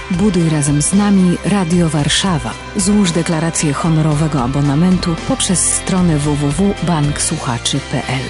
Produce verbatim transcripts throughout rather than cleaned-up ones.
Buduj razem z nami Radio Warszawa. Złóż deklarację honorowego abonamentu poprzez stronę w w w kropka bank słuchaczy kropka p l.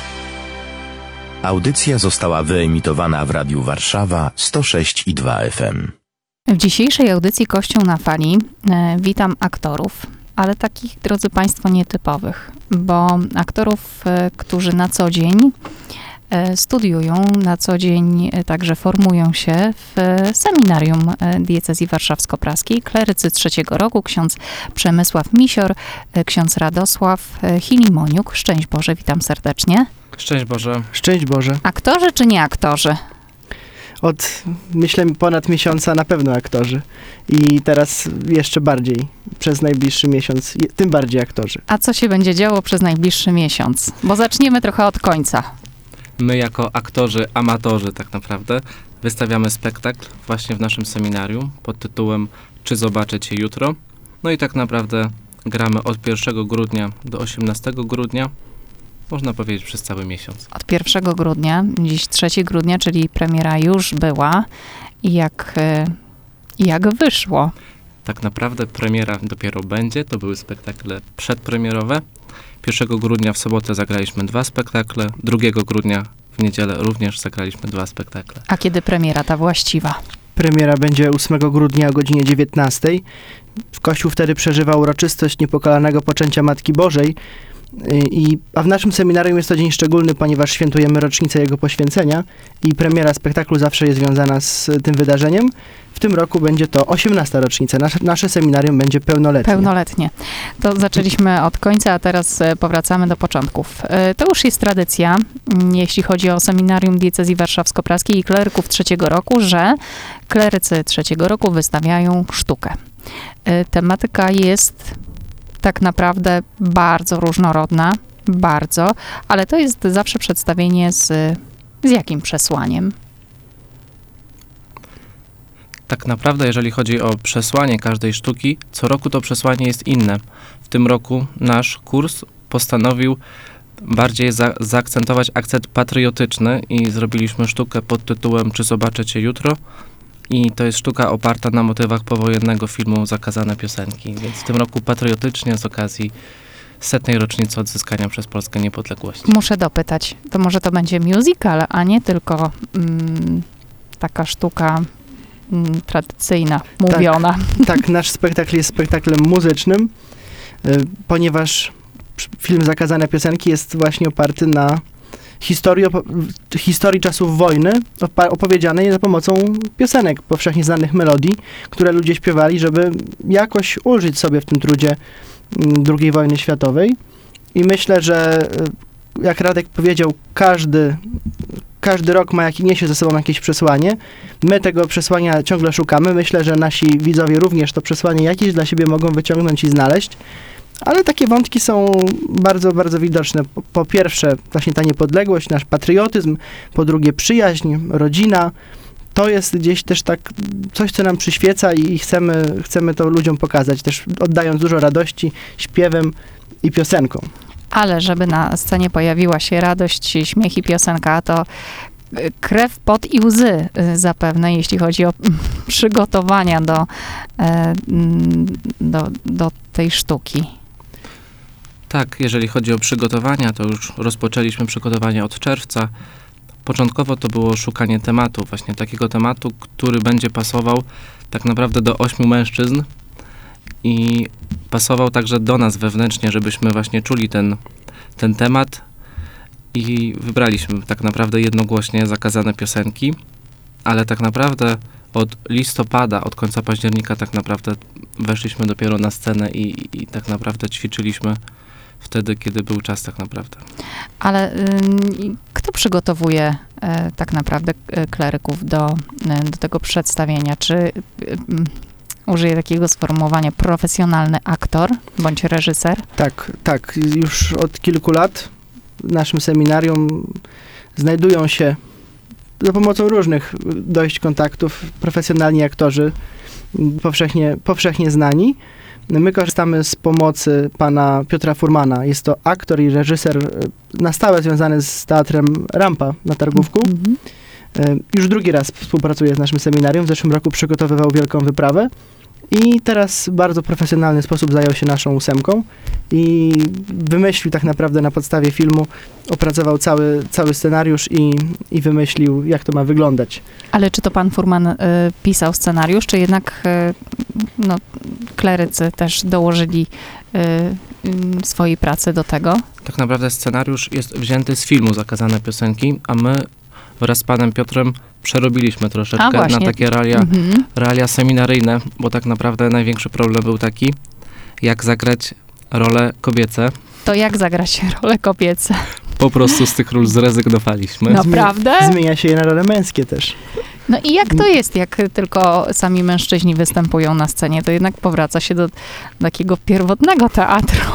Audycja została wyemitowana w Radiu Warszawa sto sześć i dwa F M. W dzisiejszej audycji Kościół na fali e, witam aktorów, ale takich, drodzy Państwo, nietypowych, bo aktorów, e, którzy na co dzień e, studiują, na co dzień e, także formują się w e, seminarium e, diecezji warszawsko-praskiej, klerycy trzeciego roku, ksiądz Przemysław Misior, e, ksiądz Radosław e, Hilimoniuk. Szczęść Boże, witam serdecznie. Szczęść Boże. Szczęść Boże. Aktorzy czy nie aktorzy? Od, myślę, ponad miesiąca na pewno aktorzy. I teraz jeszcze bardziej, przez najbliższy miesiąc, tym bardziej aktorzy. A co się będzie działo przez najbliższy miesiąc? Bo zaczniemy trochę od końca. My jako aktorzy, amatorzy tak naprawdę, wystawiamy spektakl właśnie w naszym seminarium pod tytułem Czy zobaczę Cię jutro? No i tak naprawdę gramy od pierwszego grudnia do osiemnastego grudnia. Można powiedzieć przez cały miesiąc. Od pierwszego grudnia, dziś trzeciego grudnia, czyli premiera już była. I jak, jak wyszło? Tak naprawdę premiera dopiero będzie. To były spektakle przedpremierowe. pierwszego grudnia w sobotę zagraliśmy dwa spektakle. drugiego grudnia w niedzielę również zagraliśmy dwa spektakle. A kiedy premiera ta właściwa? Premiera będzie ósmego grudnia o godzinie dziewiętnastej. Kościół wtedy przeżywa uroczystość niepokalanego poczęcia Matki Bożej. I, a w naszym seminarium jest to dzień szczególny, ponieważ świętujemy rocznicę jego poświęcenia i premiera spektaklu zawsze jest związana z tym wydarzeniem. W tym roku będzie to osiemnasta rocznica. Nasze, nasze seminarium będzie pełnoletnie. Pełnoletnie. To zaczęliśmy od końca, a teraz powracamy do początków. To już jest tradycja, jeśli chodzi o seminarium diecezji warszawsko-praskiej i kleryków trzeciego roku, że klerycy trzeciego roku wystawiają sztukę. Tematyka jest tak naprawdę bardzo różnorodna, bardzo, ale to jest zawsze przedstawienie z, z jakim przesłaniem? Tak naprawdę, jeżeli chodzi o przesłanie każdej sztuki, co roku to przesłanie jest inne. W tym roku nasz kurs postanowił bardziej za, zaakcentować akcent patriotyczny i zrobiliśmy sztukę pod tytułem Czy zobaczę Cię jutro? I to jest sztuka oparta na motywach powojennego filmu Zakazane piosenki. Więc w tym roku patriotycznie z okazji setnej rocznicy odzyskania przez Polskę niepodległości. Muszę dopytać, to może to będzie musical, a nie tylko mm, taka sztuka mm, tradycyjna, mówiona. Tak, tak, nasz spektakl jest spektaklem muzycznym, y, ponieważ film Zakazane piosenki jest właśnie oparty na Historii, historii czasów wojny opowiedzianej za pomocą piosenek, powszechnie znanych melodii, które ludzie śpiewali, żeby jakoś ulżyć sobie w tym trudzie drugiej wojny światowej. I myślę, że jak Radek powiedział, każdy, każdy rok ma jak, niesie ze sobą jakieś przesłanie. My tego przesłania ciągle szukamy. Myślę, że nasi widzowie również to przesłanie jakieś dla siebie mogą wyciągnąć i znaleźć. Ale takie wątki są bardzo, bardzo widoczne. Po, po pierwsze, właśnie ta niepodległość, nasz patriotyzm, po drugie przyjaźń, rodzina. To jest gdzieś też tak coś, co nam przyświeca i chcemy, chcemy to ludziom pokazać, też oddając dużo radości śpiewem i piosenką. Ale żeby na scenie pojawiła się radość, śmiech i piosenka, to krew, pot i łzy zapewne, jeśli chodzi o przygotowania do, do, do tej sztuki. Tak, jeżeli chodzi o przygotowania, to już rozpoczęliśmy przygotowania od czerwca. Początkowo to było szukanie tematu, właśnie takiego tematu, który będzie pasował tak naprawdę do ośmiu mężczyzn i pasował także do nas wewnętrznie, żebyśmy właśnie czuli ten, ten temat i wybraliśmy tak naprawdę jednogłośnie Zakazane piosenki, ale tak naprawdę od listopada, od końca października tak naprawdę weszliśmy dopiero na scenę i, i tak naprawdę ćwiczyliśmy wtedy, kiedy był czas tak naprawdę. Ale y, kto przygotowuje y, tak naprawdę y, kleryków do, y, do tego przedstawienia? Czy y, y, użyję takiego sformułowania profesjonalny aktor bądź reżyser? Tak, tak. Już od kilku lat w naszym seminarium znajdują się za pomocą różnych dojść kontaktów profesjonalni aktorzy, powszechnie, powszechnie znani. My korzystamy z pomocy pana Piotra Furmana. Jest to aktor i reżyser na stałe związany z teatrem Rampa na Targówku. Mm-hmm. Już drugi raz współpracuje z naszym seminarium. W zeszłym roku przygotowywał wielką wyprawę i teraz w bardzo profesjonalny sposób zajął się naszą ósemką i wymyślił tak naprawdę na podstawie filmu, opracował cały, cały scenariusz i, i wymyślił, jak to ma wyglądać. Ale czy to pan Furman y, pisał scenariusz, czy jednak y, no, klerycy też dołożyli y, y, swojej pracy do tego? Tak naprawdę scenariusz jest wzięty z filmu Zakazane piosenki, a my wraz z panem Piotrem przerobiliśmy troszeczkę na takie realia, mhm. realia seminaryjne, bo tak naprawdę największy problem był taki, jak zagrać role kobiece. To jak zagrać role kobiece? Po prostu z tych ról zrezygnowaliśmy. Naprawdę? Zmienia się je na role męskie też. No i jak to jest, jak tylko sami mężczyźni występują na scenie, to jednak powraca się do takiego pierwotnego teatru.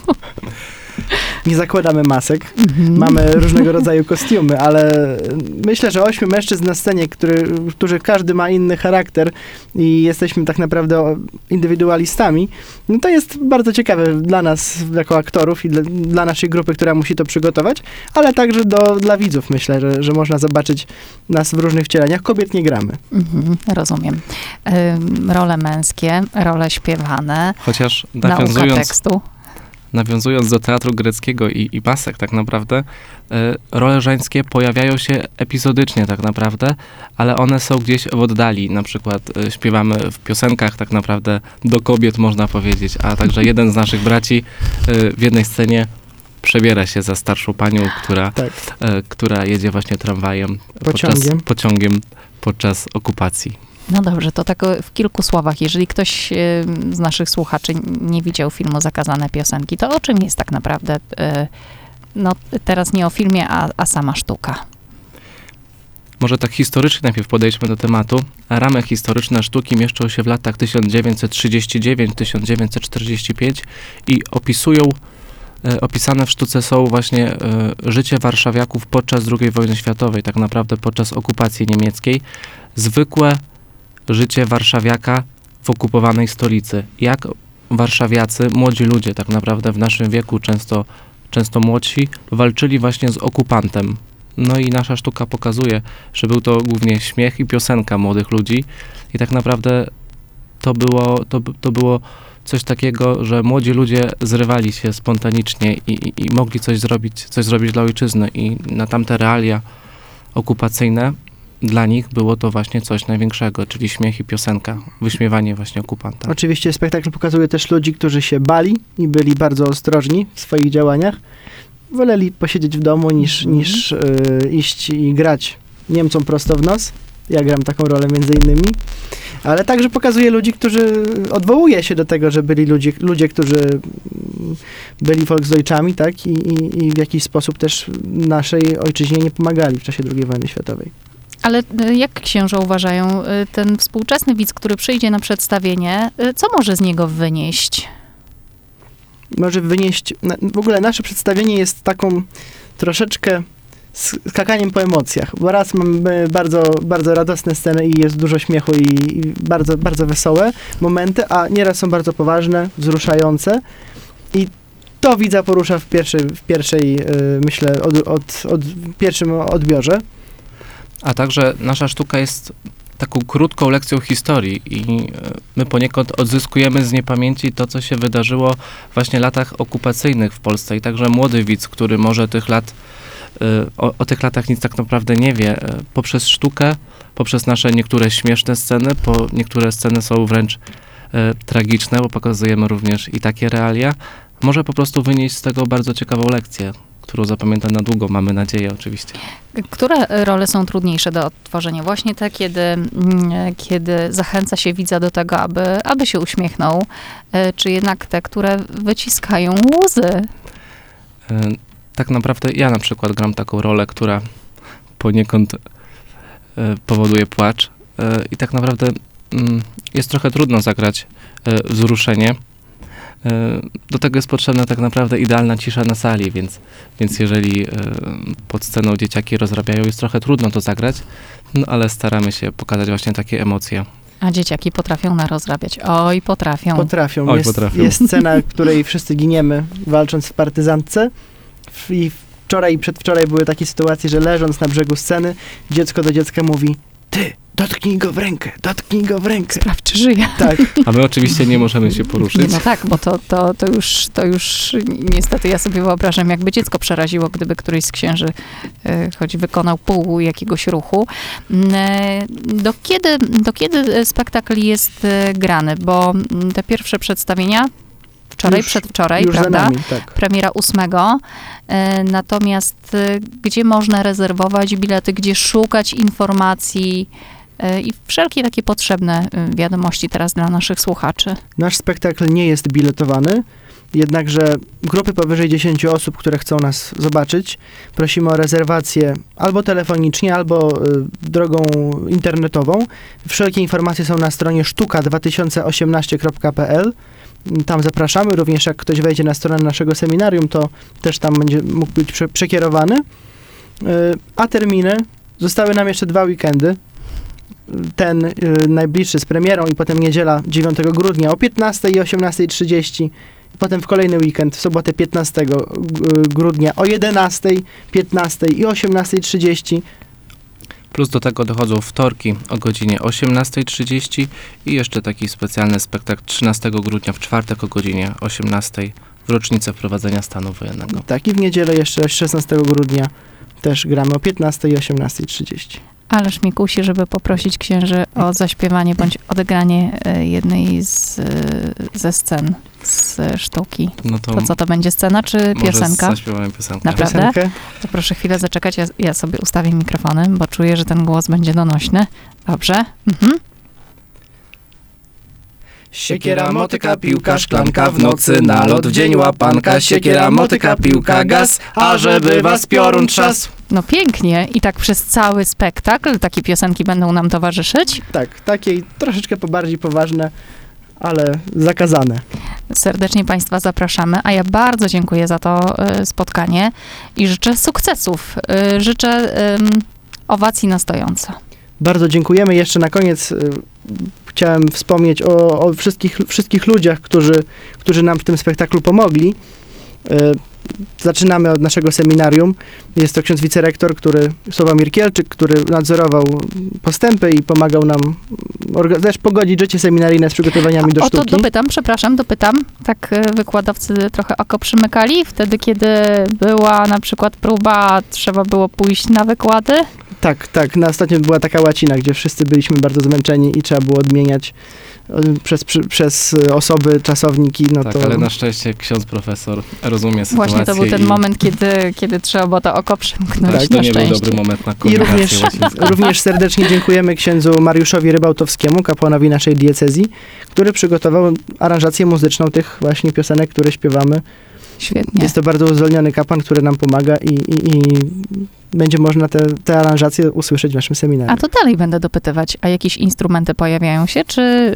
Nie zakładamy masek, mhm. mamy różnego rodzaju kostiumy, ale myślę, że ośmiu mężczyzn na scenie, który, którzy każdy ma inny charakter i jesteśmy tak naprawdę indywidualistami, no to jest bardzo ciekawe dla nas jako aktorów i dla, dla naszej grupy, która musi to przygotować, ale także do, dla widzów myślę, że, że można zobaczyć nas w różnych wcieleniach. Kobiet nie gramy. Mhm, rozumiem. Ym, role męskie, role śpiewane, chociaż nawiązując... nauka tekstu. Nawiązując do teatru greckiego i, i pasek tak naprawdę, y, role żeńskie pojawiają się epizodycznie tak naprawdę, ale one są gdzieś w oddali. Na przykład y, śpiewamy w piosenkach tak naprawdę do kobiet, można powiedzieć, a także jeden z naszych braci y, w jednej scenie przebiera się za starszą panią, która, tak. y, która jedzie właśnie tramwajem, pociągiem. Podczas, pociągiem podczas okupacji. No dobrze, to tak w kilku słowach. Jeżeli ktoś z naszych słuchaczy nie widział filmu Zakazane piosenki, to o czym jest tak naprawdę, no teraz nie o filmie, a, a sama sztuka? Może tak historycznie najpierw podejdźmy do tematu. Ramy historyczne sztuki mieszczą się w latach tysiąc dziewięćset trzydziesty dziewiąty do tysiąc dziewięćset czterdziesty piąty i opisują, opisane w sztuce są właśnie życie warszawiaków podczas drugiej wojny światowej, tak naprawdę podczas okupacji niemieckiej. Zwykłe życie warszawiaka w okupowanej stolicy. Jak warszawiacy, młodzi ludzie tak naprawdę w naszym wieku, często, często młodsi, walczyli właśnie z okupantem. No i nasza sztuka pokazuje, że był to głównie śmiech i piosenka młodych ludzi i tak naprawdę to było, to, to było coś takiego, że młodzi ludzie zrywali się spontanicznie i, i, i mogli coś zrobić, coś zrobić dla ojczyzny i na tamte realia okupacyjne dla nich było to właśnie coś największego, czyli śmiech i piosenka, wyśmiewanie właśnie okupanta. Oczywiście spektakl pokazuje też ludzi, którzy się bali i byli bardzo ostrożni w swoich działaniach. Woleli posiedzieć w domu niż, mm. niż y, iść i grać Niemcom prosto w nos. Ja gram taką rolę między innymi. Ale także pokazuje ludzi, którzy odwołuje się do tego, że byli ludzie, ludzie którzy byli Volksdeutschami, tak? I, i, i w jakiś sposób też naszej ojczyźnie nie pomagali w czasie drugiej wojny światowej. Ale jak księża uważają, ten współczesny widz, który przyjdzie na przedstawienie, co może z niego wynieść? Może wynieść... W ogóle nasze przedstawienie jest taką troszeczkę skakaniem po emocjach, bo raz mamy bardzo, bardzo radosne sceny i jest dużo śmiechu i, i bardzo, bardzo wesołe momenty, a nieraz są bardzo poważne, wzruszające i to widza porusza w pierwszej, w pierwszej myślę, od, od, od pierwszym odbiorze. A także nasza sztuka jest taką krótką lekcją historii i my poniekąd odzyskujemy z niepamięci to, co się wydarzyło właśnie w latach okupacyjnych w Polsce i także młody widz, który może tych lat, o, o tych latach nic tak naprawdę nie wie, poprzez sztukę, poprzez nasze niektóre śmieszne sceny, po niektóre sceny są wręcz e, tragiczne, bo pokazujemy również i takie realia, może po prostu wynieść z tego bardzo ciekawą lekcję, którą zapamięta na długo, mamy nadzieję oczywiście. Które role są trudniejsze do odtworzenia? Właśnie te, kiedy, kiedy zachęca się widza do tego, aby, aby się uśmiechnął, czy jednak te, które wyciskają łzy? Tak naprawdę ja na przykład gram taką rolę, która poniekąd powoduje płacz i tak naprawdę jest trochę trudno zagrać wzruszenie. Do tego jest potrzebna tak naprawdę idealna cisza na sali, więc, więc jeżeli pod sceną dzieciaki rozrabiają, jest trochę trudno to zagrać, no ale staramy się pokazać właśnie takie emocje. A dzieciaki potrafią narozrabiać. Oj, potrafią. Potrafią. Oj, jest, potrafią. Jest scena, w której wszyscy giniemy, walcząc w partyzantce i wczoraj i przedwczoraj były takie sytuacje, że leżąc na brzegu sceny, dziecko do dziecka mówi: ty, dotknij go w rękę, dotknij go w rękę. Sprawdź, czy żyje. Tak. A my oczywiście nie możemy się poruszyć. Nie, no tak, bo to, to, to, już, to już niestety ja sobie wyobrażam, jakby dziecko przeraziło, gdyby któryś z księży e, choć wykonał pół jakiegoś ruchu. E, do, kiedy, do kiedy spektakl jest e, grany? Bo m, te pierwsze przedstawienia wczoraj, Już- przedwczoraj, Już prawda? za nami, tak. Premiera ósmego. E, natomiast e, gdzie można rezerwować bilety, gdzie szukać informacji e, i wszelkie takie potrzebne e, wiadomości teraz dla naszych słuchaczy? Nasz spektakl nie jest biletowany, jednakże grupy powyżej dziesięciu osób, które chcą nas zobaczyć, prosimy o rezerwację albo telefonicznie, albo y, drogą internetową. Wszelkie informacje są na stronie sztuka dwa tysiące osiemnaście kropka p l. Tam zapraszamy. Również jak ktoś wejdzie na stronę naszego seminarium, to też tam będzie mógł być prze- przekierowany. Y, a terminy? Zostały nam jeszcze dwa weekendy. Ten y, najbliższy z premierą i potem niedziela dziewiątego grudnia o piętnastej i osiemnastej trzydzieści. Potem w kolejny weekend, w sobotę piętnastego grudnia o jedenastej, piętnastej i osiemnastej trzydzieści. Plus do tego dochodzą wtorki o godzinie osiemnastej trzydzieści i jeszcze taki specjalny spektakl trzynastego grudnia w czwartek o godzinie osiemnastej w rocznicę wprowadzenia stanu wojennego. Tak, i w niedzielę jeszcze szesnastego grudnia też gramy o piętnastej i osiemnastej trzydzieści. Ależ mi kusi, żeby poprosić księży o zaśpiewanie bądź odegranie e, jednej z, e, ze scen z sztuki. No to, To co to będzie, scena czy może piosenka? zaśpiewamy piosenkę. Naprawdę? Piosenkę. To proszę chwilę zaczekać, ja, ja sobie ustawię mikrofony, bo czuję, że ten głos będzie donośny. Dobrze? Mhm. Siekiera, motyka, piłka, szklanka, w nocy nalot, w dzień łapanka. Siekiera, motyka, piłka, gaz, a żeby was piorun trzasł. No pięknie. I tak przez cały spektakl takie piosenki będą nam towarzyszyć. Tak, takie troszeczkę po bardziej poważne, ale zakazane. Serdecznie Państwa zapraszamy, a ja bardzo dziękuję za to e, spotkanie i życzę sukcesów. E, życzę em, owacji na stojąco. Bardzo dziękujemy. Jeszcze na koniec y, chciałem wspomnieć o, o wszystkich, wszystkich ludziach, którzy, którzy nam w tym spektaklu pomogli. Y, zaczynamy od naszego seminarium. Jest to ksiądz wicerektor, który, Sławomir Kielczyk, który nadzorował postępy i pomagał nam orga- też pogodzić życie seminaryjne z przygotowaniami do O to sztuki. dopytam, przepraszam, dopytam. Tak e, wykładowcy trochę oko przymykali wtedy, kiedy była na przykład próba, trzeba było pójść na wykłady. Tak, tak. Na ostatnio była taka łacina, gdzie wszyscy byliśmy bardzo zmęczeni i trzeba było odmieniać y, przez, przy, przez osoby, czasowniki. No Tak, to ale na szczęście ksiądz profesor rozumie sytuację. Właśnie to był ten i moment, kiedy, kiedy trzeba było to oko przymknąć. Tak, to na nie był szczęście. dobry moment na I komunikację również, łacińską. również serdecznie dziękujemy księdzu Mariuszowi Rybałtowskiemu, kapłanowi naszej diecezji, który przygotował aranżację muzyczną tych właśnie piosenek, które śpiewamy. Świetnie. Jest to bardzo uzdolniony kapłan, który nam pomaga i, i, i będzie można te, te aranżacje usłyszeć w naszym seminarium. A to dalej będę dopytywać, a jakieś instrumenty pojawiają się, czy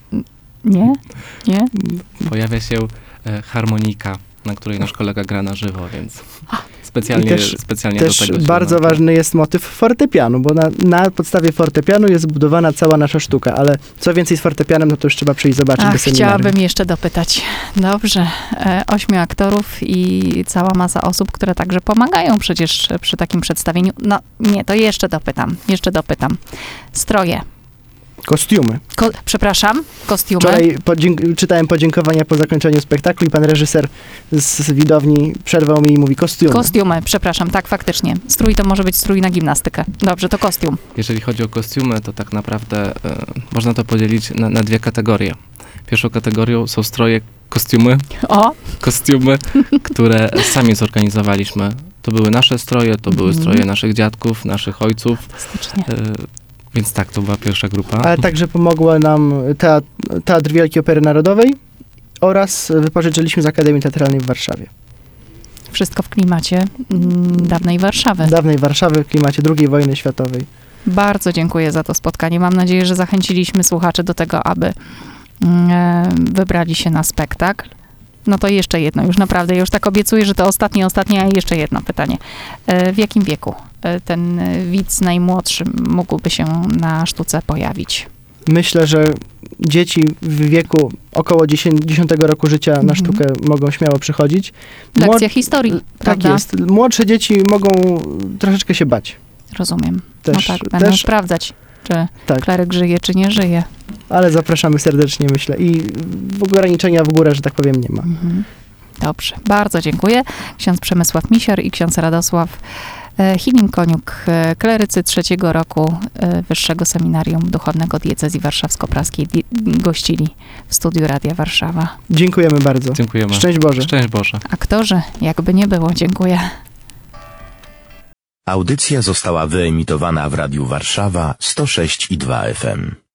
nie? Nie? Pojawia się e, harmonika, na której nasz kolega gra na żywo, więc specjalnie, I też- specjalnie Też do tego się bardzo odnoszę. ważny jest motyw fortepianu, bo na, na podstawie fortepianu jest zbudowana cała nasza sztuka, ale co więcej z fortepianem, no to już trzeba przyjść zobaczyć Ach, do seminarium. chciałabym jeszcze dopytać. Dobrze. E, ośmiu aktorów i cała masa osób, które także pomagają przecież przy takim przedstawieniu. No nie, to jeszcze dopytam. Jeszcze dopytam. Stroje. Kostiumy. Ko- przepraszam, kostiumy. Wczoraj podzięk- czytałem podziękowania po zakończeniu spektaklu i pan reżyser z widowni przerwał mi i mówi kostiumy. Kostiumy, przepraszam, tak, faktycznie. Strój to może być strój na gimnastykę. Dobrze, to kostium. Jeżeli chodzi o kostiumy, to tak naprawdę e, można to podzielić na, na dwie kategorie. Pierwszą kategorią są stroje, kostiumy, O, kostiumy, które sami zorganizowaliśmy. To były nasze stroje, to były Mhm. stroje naszych dziadków, naszych ojców. fantastycznie. E, więc tak, to była pierwsza grupa. Ale także pomogła nam teatr, teatr Wielkiej Opery Narodowej oraz wypożyczyliśmy z Akademii Teatralnej w Warszawie. Wszystko w klimacie mm, dawnej Warszawy. Dawnej Warszawy w klimacie drugiej wojny światowej. Bardzo dziękuję za to spotkanie. Mam nadzieję, że zachęciliśmy słuchaczy do tego, aby mm, e, wybrali się na spektakl. No to jeszcze jedno, już naprawdę, ja już tak obiecuję, że to ostatnie, ostatnie, a jeszcze jedno pytanie. E, w jakim wieku e, ten e, widz najmłodszy mógłby się na sztuce pojawić? Myślę, że dzieci w wieku około dziesiątego roku życia na Mhm. sztukę mogą śmiało przychodzić. Lekcja Młod- historii, Tak prawda? jest. Młodsze dzieci mogą troszeczkę się bać. Rozumiem. Też, no tak, będą też, sprawdzać, czy tak, kleryk żyje, czy nie żyje. ale zapraszamy serdecznie, myślę. I w ograniczenia w górę, że tak powiem, nie ma. Mhm. Dobrze, bardzo dziękuję. Ksiądz Przemysław Misior i ksiądz Radosław e, Chilin-Koniuk, e, klerycy trzeciego roku e, Wyższego Seminarium Duchownego Diecezji Warszawsko-Praskiej, di- gościli w studiu Radia Warszawa. Dziękujemy bardzo. Dziękujemy. Szczęść Boże. Szczęść Boże. Aktorzy, jakby nie było, dziękuję. Audycja została wyemitowana w Radiu Warszawa sto sześć i dwa F M.